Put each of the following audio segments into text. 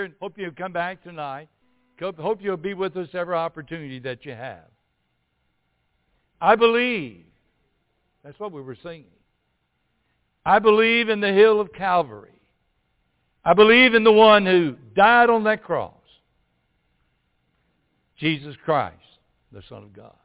here. Hope you'll come back tonight. Hope you'll be with us every opportunity that you have. I believe. That's what we were singing. I believe in the hill of Calvary. I believe in the one who died on that cross. Jesus Christ, the Son of God.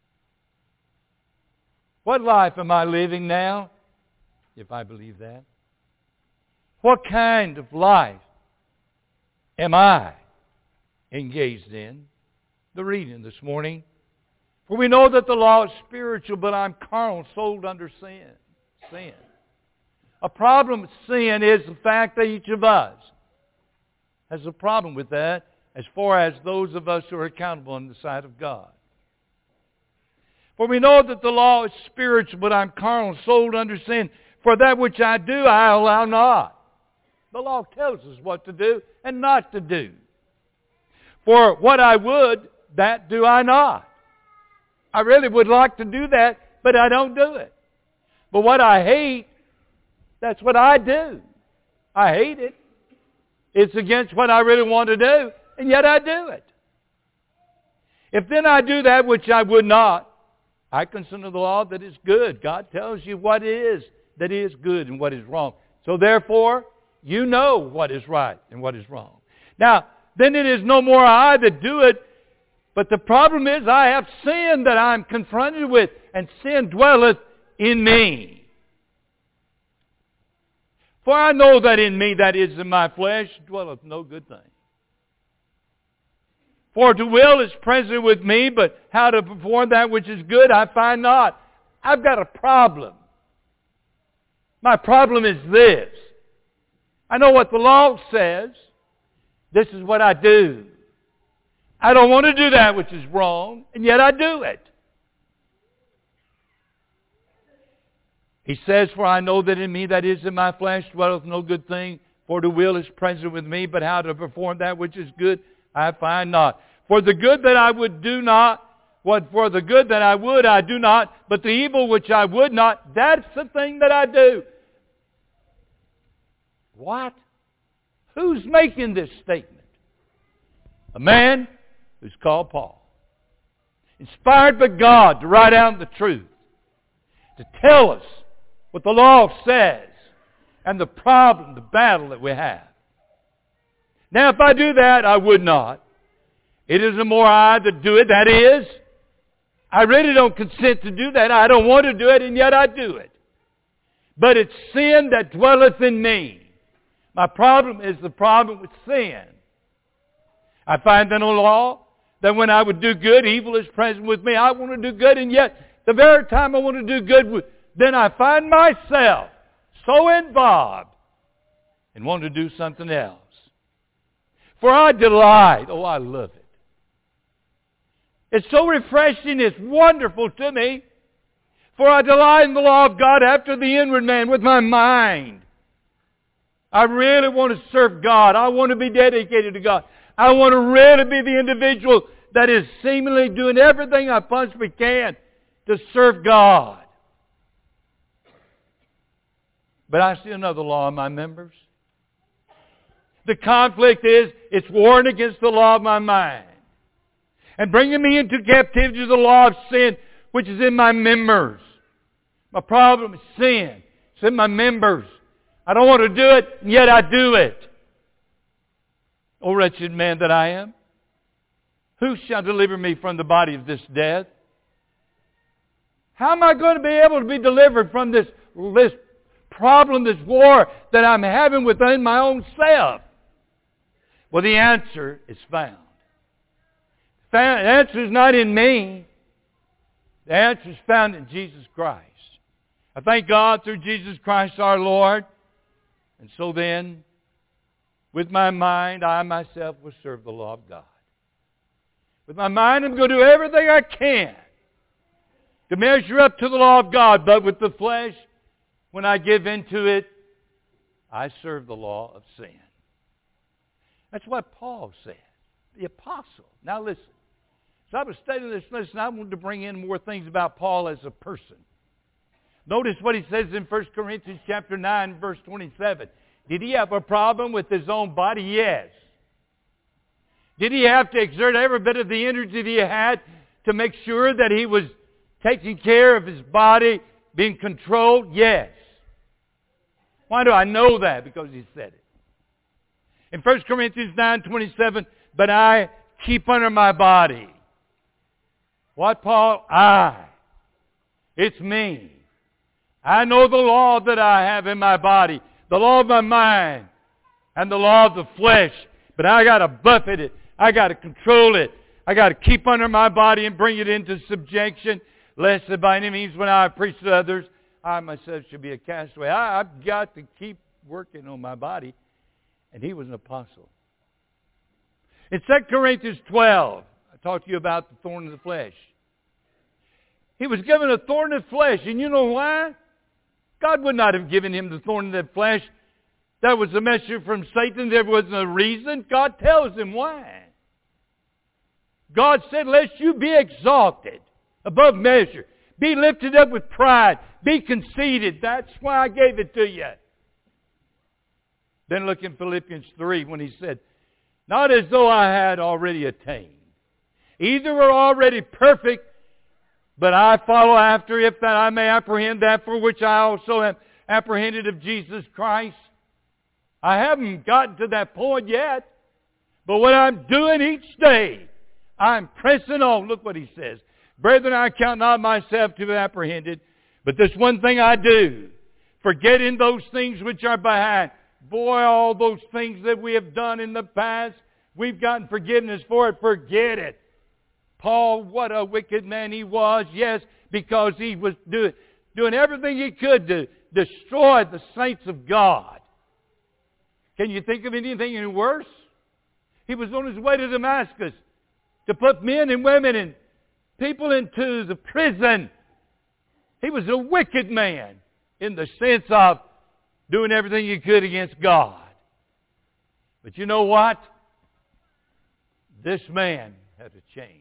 What life am I living now, if I believe that? What kind of life am I engaged in? The reading this morning. For we know that the law is spiritual, but I'm carnal, sold under sin. Sin. A problem with sin is the fact that each of us has a problem with that as far as those of us who are accountable in the sight of God. For we know that the law is spiritual, but I'm carnal, sold under sin. For that which I do, I allow not. The law tells us what to do and not to do. For what I would, that do I not. I really would like to do that, but I don't do it. But what I hate, that's what I do. I hate it. It's against what I really want to do, and yet I do it. If then I do that which I would not, I consider the law that is good. God tells you what is that is good and what is wrong. So therefore, you know what is right and what is wrong. Now, then it is no more I that do it, but the problem is I have sin that I'm confronted with, and sin dwelleth in me. For I know that in me, that is in my flesh, dwelleth no good thing. For to will is present with me, but how to perform that which is good I find not. I've got a problem. My problem is this. I know what the law says. This is what I do. I don't want to do that which is wrong, and yet I do it. He says, for I know that in me, that is in my flesh, dwelleth no good thing. For the will is present with me, but how to perform that which is good, I find not. For the good that I would do not, for the good that I would, I do not. But the evil which I would not, that's the thing that I do. What? Who's making this statement? A man who's called Paul. Inspired by God to write out the truth. To tell us what the law says. And the problem, the battle that we have. Now if I do that, I would not. It isn't more I that do it. That is, I really don't consent to do that. I don't want to do it, and yet I do it. But it's sin that dwelleth in me. My problem is the problem with sin. I find in the law that when I would do good, evil is present with me. I want to do good, and yet the very time I want to do good, then I find myself so involved and want to do something else. For I delight. Oh, I love it. It's so refreshing. It's wonderful to me. For I delight in the law of God after the inward man with my mind. I really want to serve God. I want to be dedicated to God. I want to really be the individual that is seemingly doing everything I possibly can to serve God. But I see another law in my members. The conflict is, it's warring against the law of my mind. And bringing me into captivity to the law of sin, which is in my members. My problem is sin. It's in my members. I don't want to do it, and yet I do it. O wretched man that I am, who shall deliver me from the body of this death? How am I going to be able to be delivered from this problem, this war that I'm having within my own self? Well, the answer is found. The answer is not in me. The answer is found in Jesus Christ. I thank God through Jesus Christ our Lord. And so then, with my mind, I myself will serve the law of God. With my mind, I'm going to do everything I can to measure up to the law of God. But with the flesh, when I give into it, I serve the law of sin. That's what Paul said, the apostle. Now listen. So I was studying this lesson. I wanted to bring in more things about Paul as a person. Notice what he says in 1 Corinthians chapter 9, verse 27. Did he have a problem with his own body? Yes. Did he have to exert every bit of the energy that he had to make sure that he was taking care of his body, being controlled? Yes. Why do I know that? Because he said it. In 1 Corinthians 9:27, but I keep under my body. What, Paul? It's me. I know the law that I have in my body, the law of my mind, and the law of the flesh. But I got to buffet it. I got to control it. I got to keep under my body and bring it into subjection, lest that by any means when I preach to others, I myself should be a castaway. I've got to keep working on my body. And he was an apostle. In 2 Corinthians 12, I talked to you about the thorn of the flesh. He was given a thorn of the flesh, and you know why? God would not have given him the thorn of the flesh. That was a message from Satan. There wasn't a reason. God tells him why. God said, lest you be exalted above measure. Be lifted up with pride. Be conceited. That's why I gave it to you. Then look in Philippians 3 when he said, not as though I had already attained. Either were already perfect, but I follow after if that I may apprehend that for which I also am apprehended of Jesus Christ. I haven't gotten to that point yet. But what I'm doing each day, I'm pressing on. Look what he says. Brethren, I count not myself to be apprehended, but this one thing I do, forgetting those things which are behind. Boy, all those things that we have done in the past, we've gotten forgiveness for it. Forget it. Paul, what a wicked man he was. Yes, because he was doing everything he could to destroy the saints of God. Can you think of anything any worse? He was on his way to Damascus to put men and women and people into the prison. He was a wicked man in the sense of doing everything he could against God. But you know what? This man had to change.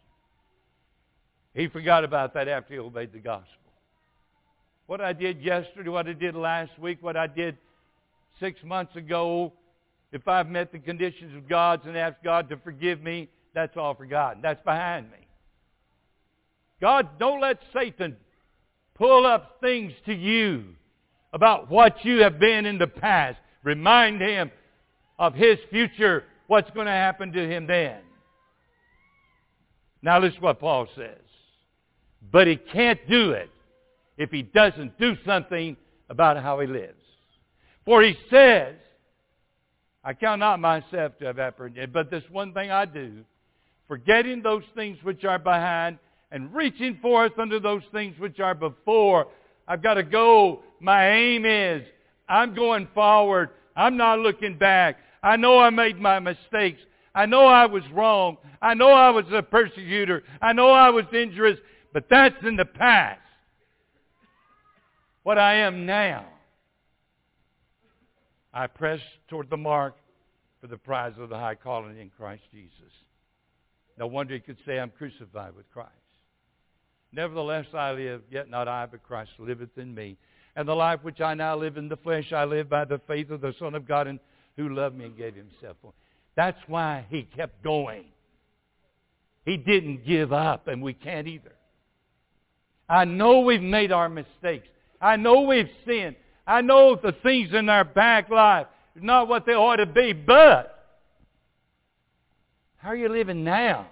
He forgot about that after he obeyed the gospel. What I did yesterday, what I did last week, what I did 6 months ago, if I've met the conditions of God's and asked God to forgive me, that's all forgotten. That's behind me. God, don't let Satan pull up things to you about what you have been in the past. Remind him of his future, what's going to happen to him then. Now listen to what Paul says. But he can't do it if he doesn't do something about how he lives. For he says, I count not myself to have apprehended, but this one thing I do, forgetting those things which are behind and reaching forth unto those things which are before. I've got to go. My aim is, I'm going forward. I'm not looking back. I know I made my mistakes. I know I was wrong. I know I was a persecutor. I know I was injurious. But that's in the past. What I am now, I press toward the mark for the prize of the high calling in Christ Jesus. No wonder he could say, I'm crucified with Christ. Nevertheless I live, yet not I, but Christ liveth in me. And the life which I now live in the flesh, I live by the faith of the Son of God, and who loved me and gave himself for me. That's why he kept going. He didn't give up, and we can't either. I know we've made our mistakes. I know we've sinned. I know the things in our back life are not what they ought to be, but how are you living now?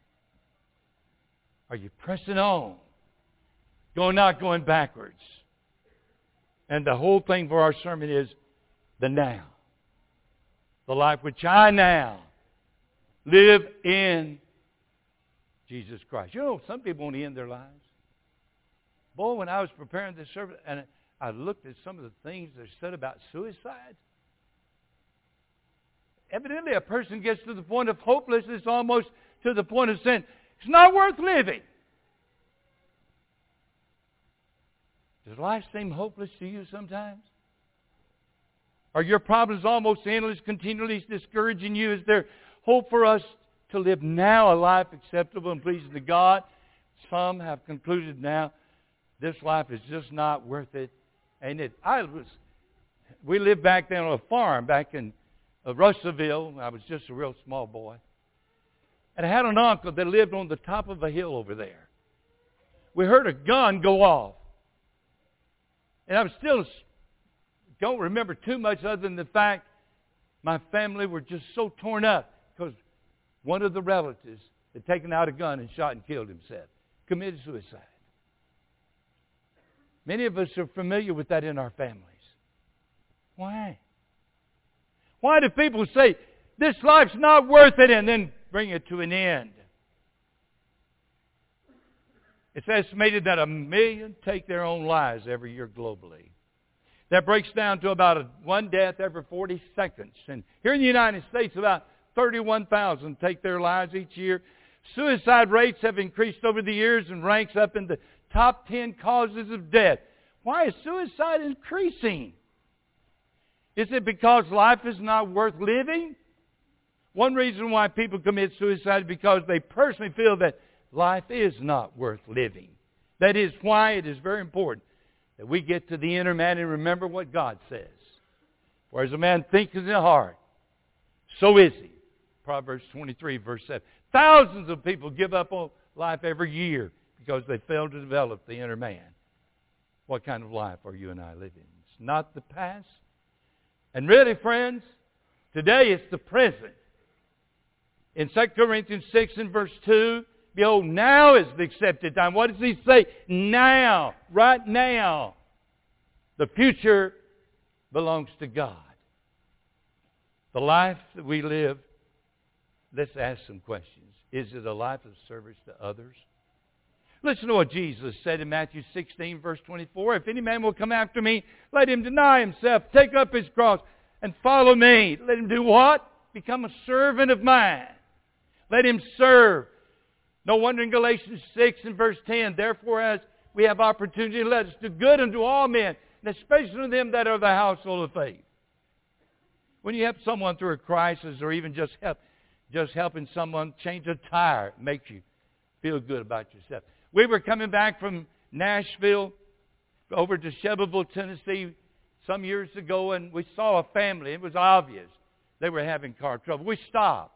Are you pressing on? Not going backwards. And the whole thing for our sermon is the now. The life which I now live in Jesus Christ. You know, some people want to end their lives. Boy, when I was preparing this service, and I looked at some of the things that are said about suicide, evidently a person gets to the point of hopelessness, almost to the point of saying, it's not worth living. Does life seem hopeless to you sometimes? Are your problems almost endless, continually discouraging you? Is there hope for us to live now a life acceptable and pleasing to God? Some have concluded now, this life is just not worth it. And we lived back then on a farm back in Russellville. I was just a real small boy. And I had an uncle that lived on the top of a hill over there. We heard a gun go off. And I still don't remember too much other than the fact my family were just so torn up because one of the relatives had taken out a gun and shot and killed himself. Committed suicide. Many of us are familiar with that in our families. Why? Why do people say, this life's not worth it, and then bring it to an end? It's estimated that 1 million take their own lives every year globally. That breaks down to about one death every 40 seconds. And here in the United States, about 31,000 take their lives each year. Suicide rates have increased over the years and ranks up in the top 10 causes of death. Why is suicide increasing? Is it because life is not worth living? One reason why people commit suicide is because they personally feel that life is not worth living. That is why it is very important that we get to the inner man and remember what God says. For as a man thinketh in his heart, so is he. Proverbs 23, verse 7. Thousands of people give up on life every year because they fail to develop the inner man. What kind of life are you and I living? It's not the past. And really, friends, today it's the present. In 2 Corinthians 6 and verse 2, behold, now is the accepted time. What does he say? Now. Right now. The future belongs to God. The life that we live, let's ask some questions. Is it a life of service to others? Listen to what Jesus said in Matthew 16, verse 24. If any man will come after me, let him deny himself, take up his cross, and follow me. Let him do what? Become a servant of mine. Let him serve. No wonder in Galatians 6 and verse 10, therefore as we have opportunity, let us do good unto all men, and especially to them that are of the household of faith. When you help someone through a crisis, or even just helping someone change a tire, it makes you feel good about yourself. We were coming back from Nashville over to Shelbyville, Tennessee some years ago, and we saw a family. It was obvious they were having car trouble. We stopped.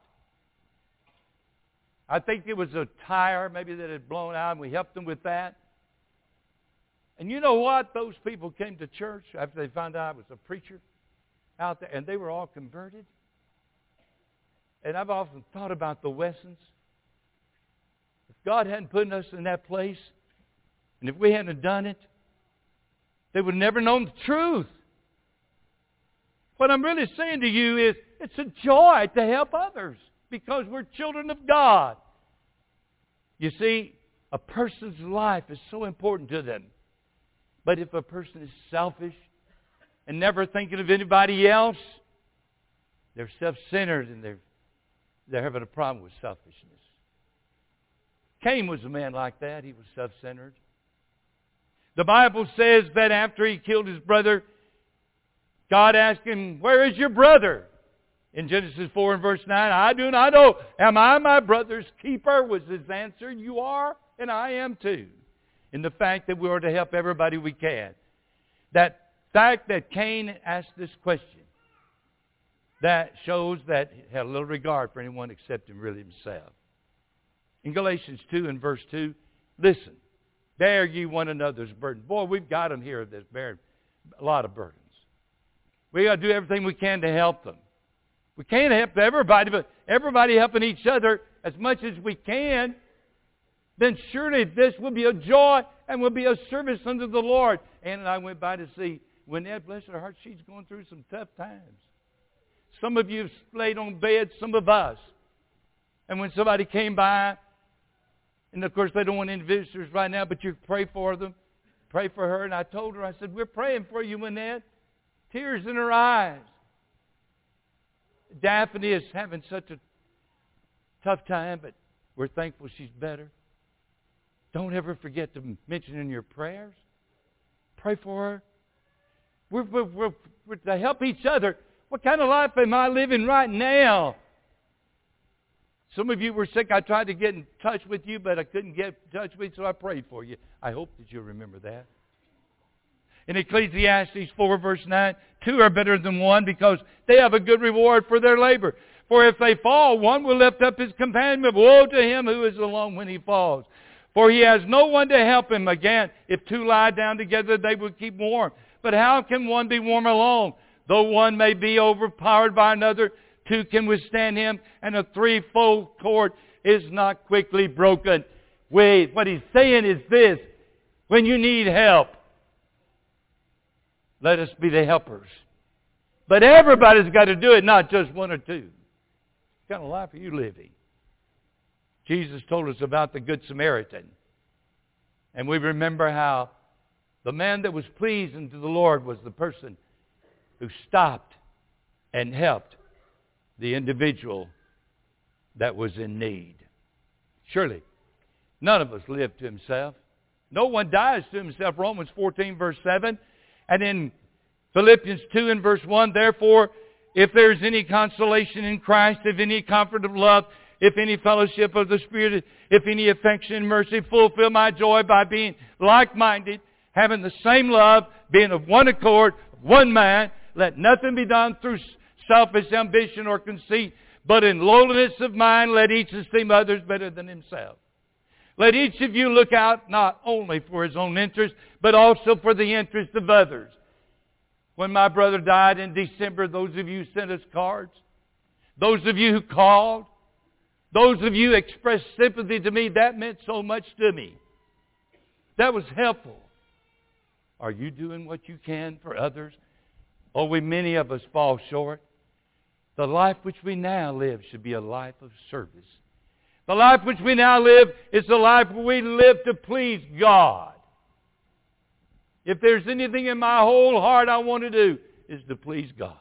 I think it was a tire maybe that had blown out, and we helped them with that. And you know what? Those people came to church after they found out I was a preacher out there, and they were all converted. And I've often thought about the Wessons. If God hadn't put us in that place, and if we hadn't done it, they would have never known the truth. What I'm really saying to you is, it's a joy to help others because we're children of God. You see, a person's life is so important to them. But if a person is selfish and never thinking of anybody else, they're self-centered and they're having a problem with selfishness. Cain was a man like that. He was self-centered. The Bible says that after he killed his brother, God asked him, where is your brother? In Genesis 4 and verse 9, I do not know. Am I my brother's keeper? Was his answer. You are, and I am too. In the fact that we are to help everybody we can. That fact that Cain asked this question, that shows that he had a little regard for anyone except him really himself. In Galatians 2 and verse 2, listen, bear ye one another's burden. Boy, we've got them here that's bearing a lot of burdens. We got to do everything we can to help them. We can't help everybody, but everybody helping each other as much as we can, then surely this will be a joy and will be a service unto the Lord. Ann and I went by to see Wynette, bless her heart, she's going through some tough times. Some of you have laid on beds, some of us. And when somebody came by, and of course they don't want any visitors right now, but you pray for them, pray for her. And I told her, I said, we're praying for you, Wynette. Tears in her eyes. Daphne is having such a tough time, but we're thankful she's better. Don't ever forget to mention in your prayers. Pray for her. We're to help each other. What kind of life am I living right now? Some of you were sick. I tried to get in touch with you, but I couldn't get in touch with you, so I prayed for you. I hope that you'll remember that. In Ecclesiastes 4 verse 9, two are better than one because they have a good reward for their labor. For if they fall, one will lift up his companion. But woe to him who is alone when he falls. For he has no one to help him. Again, if two lie down together, they will keep warm. But how can one be warm alone? Though one may be overpowered by another, two can withstand him, and a threefold cord is not quickly broken. Wait, what he's saying is this. When you need help, let us be the helpers. But everybody's got to do it, not just one or two. What kind of life are you living? Jesus told us about the Good Samaritan. And we remember how the man that was pleasing to the Lord was the person who stopped and helped the individual that was in need. Surely, none of us live to himself. No one dies to himself. Romans 14, verse 7. And in Philippians 2 and verse 1, therefore, if there is any consolation in Christ, if any comfort of love, if any fellowship of the Spirit, if any affection and mercy, fulfill my joy by being like-minded, having the same love, being of one accord, one mind. Let nothing be done through selfish ambition or conceit, but in lowliness of mind let each esteem others better than himself. Let each of you look out not only for his own interest, but also for the interest of others. When my brother died in December, those of you who sent us cards, those of you who called, those of you who expressed sympathy to me, that meant so much to me. That was helpful. Are you doing what you can for others? Oh, many of us fall short. The life which we now live should be a life of service. The life which we now live is a life where we live to please God. If there's anything in my whole heart I want to do, is to please God.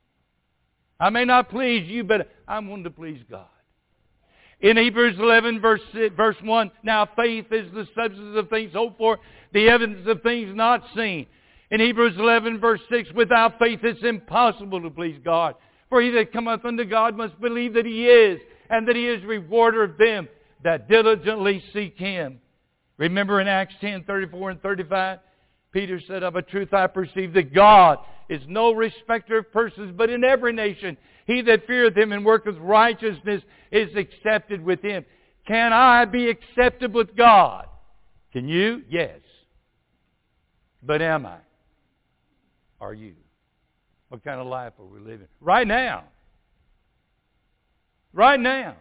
I may not please you, but I want to please God. In Hebrews 11, verse 1, now faith is the substance of things hoped for, the evidence of things not seen. In Hebrews 11, verse 6, without faith it's impossible to please God. For he that cometh unto God must believe that he is, and that he is rewarder of them that diligently seek him. Remember in Acts 10, 34 and 35, Peter said, of a truth I perceive that God is no respecter of persons, but in every nation he that feareth him and worketh righteousness is accepted with him. Can I be accepted with God? Can you? Yes. But am I? Are you? What kind of life are we living? Right now. Right now.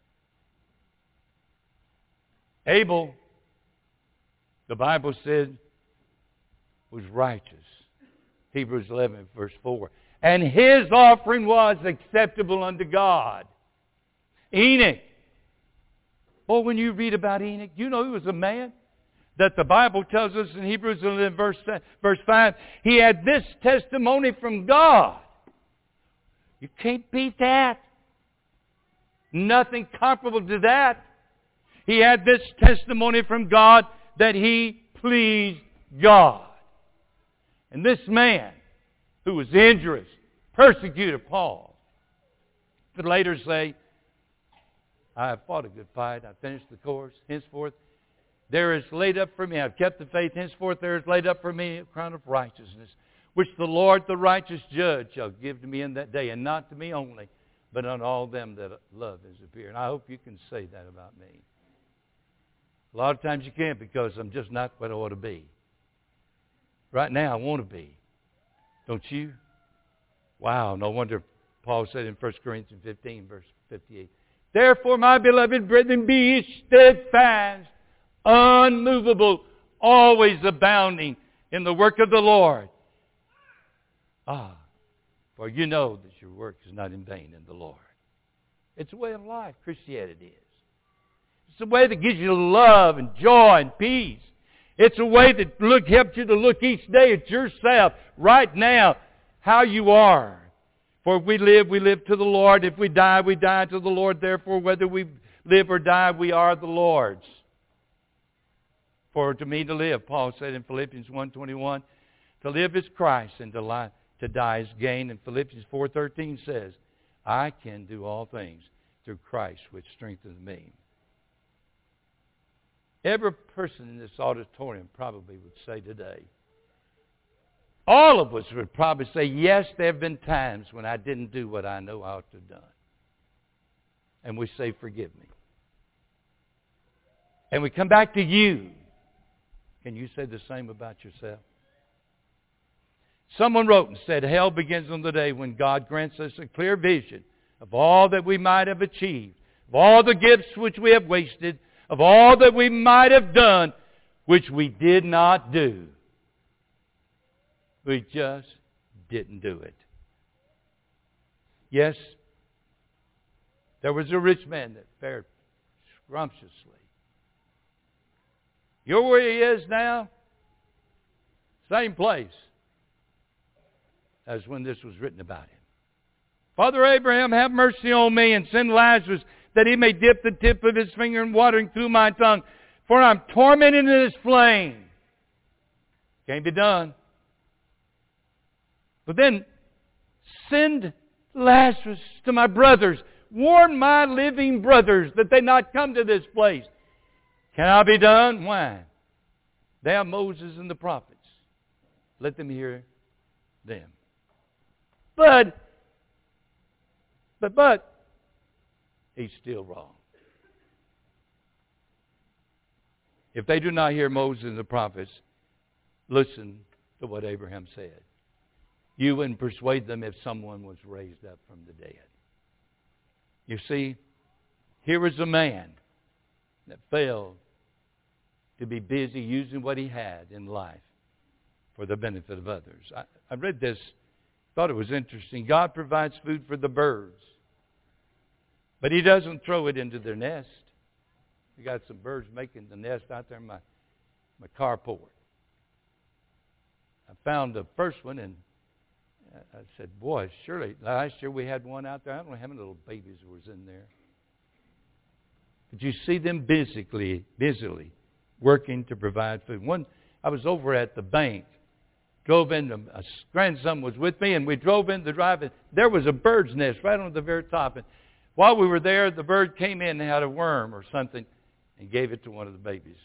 Abel, the Bible said, was righteous. Hebrews 11, verse 4. And his offering was acceptable unto God. Enoch. Well, when you read about Enoch, you know he was a man that the Bible tells us in Hebrews 11, verse 5, he had this testimony from God. You can't beat that. Nothing comparable to that. He had this testimony from God that he pleased God. And this man, who was injurious, persecuted Paul, could later say, I have fought a good fight, I finished the course, henceforth there is laid up for me, I've kept the faith, henceforth there is laid up for me a crown of righteousness, which the Lord, the righteous judge, shall give to me in that day, and not to me only, but unto all them that love his appear. And I hope you can say that about me. A lot of times you can't, because I'm just not what I ought to be. Right now I want to be. Don't you? Wow, no wonder Paul said in 1 Corinthians 15, verse 58, therefore, my beloved brethren, be steadfast, unmovable, always abounding in the work of the Lord. For you know that your work is not in vain in the Lord. It's a way of life, Christianity is. It's a way that gives you love and joy and peace. It's a way that helps you to look each day at yourself right now, how you are. For if we live to the Lord. If we die to the Lord. Therefore, whether we live or die, we are the Lord's. For to me to live, Paul said in Philippians 1:21, to live is Christ and to die is gain. And Philippians 4:13 says, I can do all things through Christ which strengthens me. Every person in this auditorium probably would say today, all of us would probably say, yes, there have been times when I didn't do what I know I ought to have done. and we say, forgive me. And we come back to you. Can you say the same about yourself? Someone wrote and said, hell begins on the day when God grants us a clear vision of all that we might have achieved, of all the gifts which we have wasted, of all that we might have done, which we did not do. We just didn't do it. Yes, there was a rich man that fared scrumptiously. You know where he is now? Same place as when this was written about him. Father Abraham, have mercy on me and send Lazarus that he may dip the tip of his finger in watering through my tongue, for I'm tormented in this flame. Can't be done. But then, send Lazarus to my brothers. Warn my living brothers that they not come to this place. Can I be done? Why? They have Moses and the prophets. Let them hear them. But, he's still wrong. If they do not hear Moses and the prophets, listen to what Abraham said. You wouldn't persuade them if someone was raised up from the dead. You see, here was a man that failed to be busy using what he had in life for the benefit of others. I read this, thought it was interesting. God provides food for the birds, but He doesn't throw it into their nest. We got some birds making the nest out there in my carport. I found the first one, and I said, boy, surely last year we had one out there. I don't know how many little babies was in there. But you see them busily working to provide food. I was over at the bank, drove in, a grandson was with me, and we drove in the drive, and there was a bird's nest right on the very top. And while we were there, the bird came in and had a worm or something and gave it to one of the babies.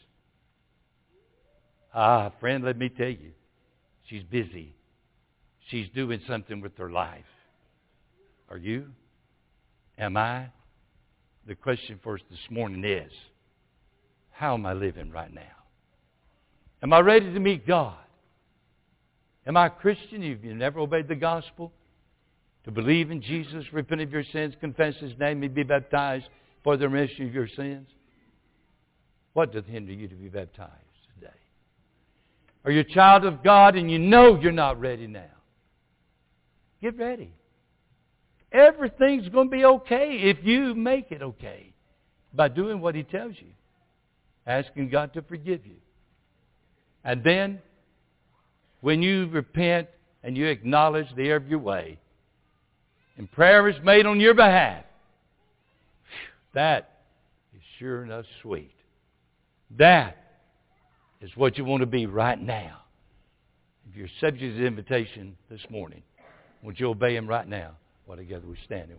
Friend, let me tell you, she's busy. She's doing something with her life. Are you? Am I? The question for us this morning is, how am I living right now? Am I ready to meet God? Am I a Christian? If you've never obeyed the gospel, to believe in Jesus, repent of your sins, confess His name, and be baptized for the remission of your sins? What doth hinder you to be baptized today? Are you a child of God and you know you're not ready now? Get ready. Everything's going to be okay if you make it okay by doing what He tells you. Asking God to forgive you. And then, when you repent and you acknowledge the error of your way, and prayer is made on your behalf, that is sure enough sweet. That is what you want to be right now. If you're subject to the invitation this morning, would you obey Him right now? While together we stand and